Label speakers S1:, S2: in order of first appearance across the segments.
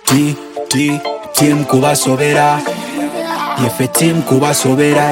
S1: Team kubasobera. Yefe team kubasobera.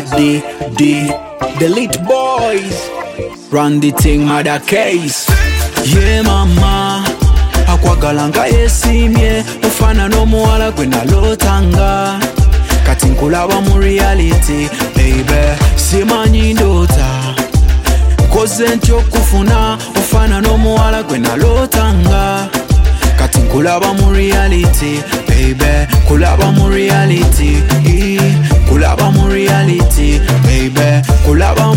S1: The Lit Boys run the thing, mother case. Yeah mama, akwagala nga yesimye ufana n'omuwala gwe nalotanga. Kati nkulaba mu reality, baby, simanyi ndoota. Koze ntya okufuna ufana n'omuwala gwe nalotanga. Kati nkulaba mu reality, baby, kulaba mu reality, kulaba mu reality, baby, kulaba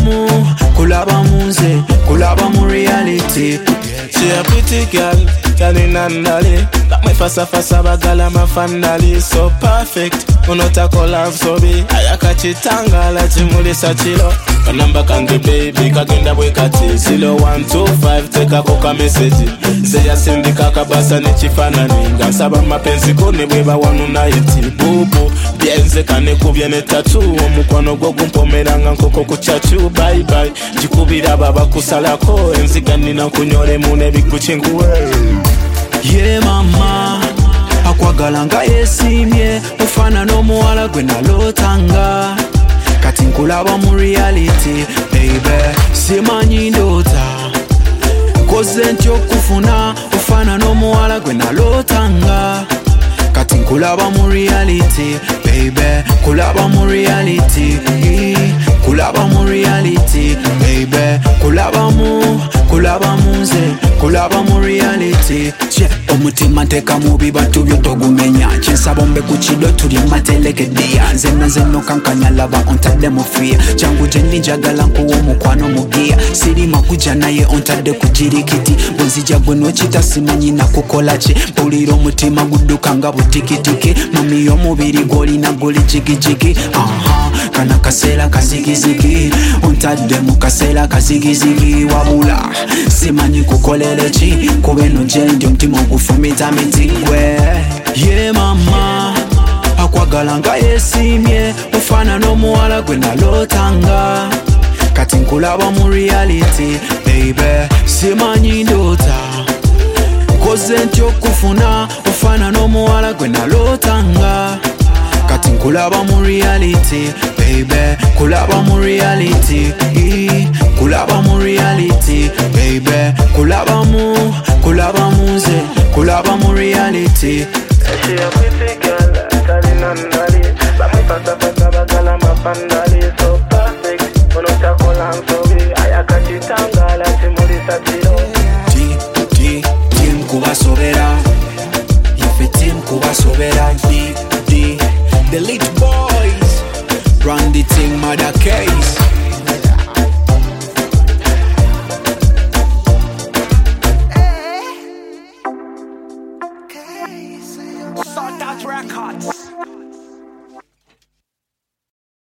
S1: mu nze, kulaba mu reality.
S2: She a pretty girl, kaninandali. Like my fasa bagala mafandali. So perfect, unotakola nsobi. Ayakachitangala chimulisa chilo. Kanamba kange baby, kagenda bwekati. 0125, teka koka message. Zeya sindika kabasa nechifanani. Ngansaba mapenzi kone bweba wanu na iti. Bubu, bienze kane kubyene tatu. Omukwano gwo gumpomeranga nkoko kuchachu. Bye bye, jikubira baba kusalako. Enzigani na kunyole mune bikuchinguwe.
S1: Yeah mama, akwagala nga yesimye ufana n'omuwala gwe nalotanga. Kati nkulaba mu reality, baby, simanyi ndoota. Koze ntya okufuna ufana n'omuwala gwe nalotanga. Kati nkulaba mu reality, baby, kulaba mu reality, kulaba mu reality, baby, kulaba mu nze, kulaba mu reality. Omutima nteka mubi batu byotogumenya. Kyensaba ombe ku kido tuli matelekeddeya. Nze no kankanya laba ontadde mu fear. Jangu gye ndi njagala nkuwa omukwano mugiya. Sirima kujja naye ontadde ku jirikiti. Bwenzija gwe n'okita simanyi nakukola ki. Mpulira omutima gudduka nga butikitiki. Mami y'omubiri gw'olina guli jigijigi. Kana kaseera kazigizigi. Ontadde mu kaseera kazigizigi. Wabula simanyi kukolere ki. Kuba eno gye ndi omutima ogufumita miti gwe. Yeah mama, akwagala nga yesimye ufana n'omuwala gwe nalotanga. Kati nkulaba mu reality, baby, simanyi ndoota. Koze ntya okufuna ufana n'omuwala gwe nalotanga. Kati nkulaba mu reality, baby, kulaba mu reality, kulaba mu reality, baby, kulaba mu nze, kulaba mu reality.
S2: She a pretty girl, kaninandali. Like my fasa bagala mafandali. So perfect, unotakola nsobi. Ayakachitangala chimulisa chilo.
S1: Team kubasobera. Yefe team kubasobera. The Lit Boys run the thing, mother case.
S3: Sort out records.